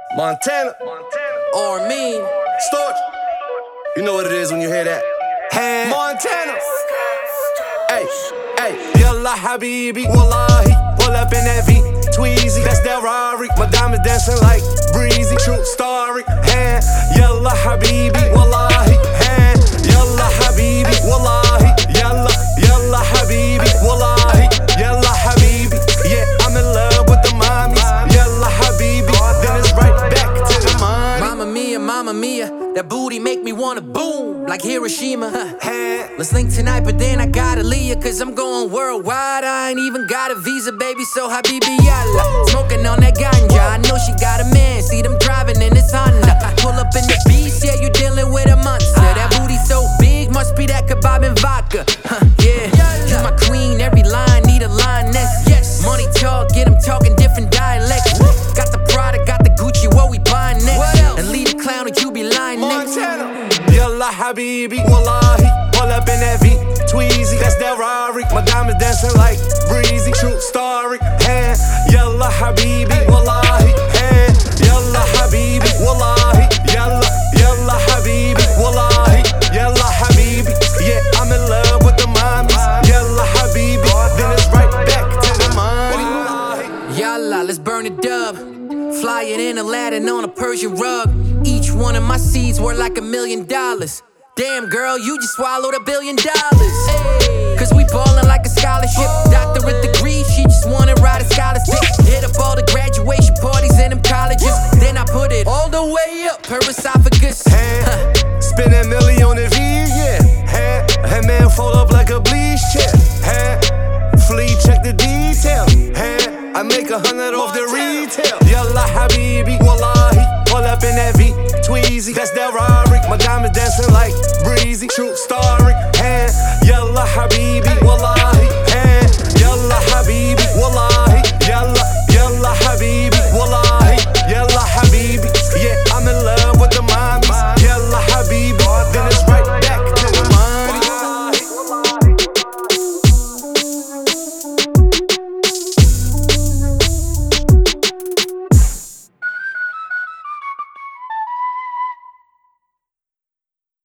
Montana. Or mean. Storch. You know what it is when you hear that. Hand. Montana. Hey, hey. Yalla habibi, wallahi. Pull up in that V, Tweezy. That's that Rari. My diamonds dancing like breezy. True story. Hand. Yalla habibi, wallahi. Hand. Yalla habibi, wallahi. Yalla habibi, wallahi. Yalla habibi. Yeah, I'm in love with the mommies. Yalla habibi. Then it's right back to the money. Mamma mia, that booty make me wanna boom like Hiroshima. Let's link tonight, but then I gotta leave ya, cause I'm going worldwide. I ain't even got a visa, baby, so habibi yalla. Smoking on that ganja, I know she got a man. See them driving in this Honda. Pull up in the beast, yeah, you dealing with a monster. That booty so big, must be that kebab and vodka. Yeah, you my queen, every line need a lioness. Yes, money talk, get them talking different dialects. Got the Prada, got the Gucci, what we buying next? And leave the clown or you be lying next. Yalla habibi, wallahi. Pull up in that V, Tweezy. That's that Rari. My diamonds dancing like breezy. True story. Hand. Yalla habibi, wallahi. Hand. Yalla habibi, wallahi. Yalla habibi, wallahi. Yalla habibi. Yeah, I'm in love with the mommies. Yalla habibi. Then it's right back to the money. Yalla, let's burn it up. Flying in Aladdin on a Persian rug. Each one of my seeds worth like $1 million. Damn girl, you just swallowed $1 billion. Cause we ballin' like a scholarship. Doctorate degree, she just wanna ride a scholarship. Hit up all the graduation parties in them colleges. Then I put it all the way up her esophagus. Spin that milli on the V, yeah. Hey man, fold up like a bleach chair. Flea, check the detail. I make 100 off the retail. Yalla habibi, wallahi. Pull up in that V, Tweezy. That's that Rari. My diamonds dancing like breezy. True story.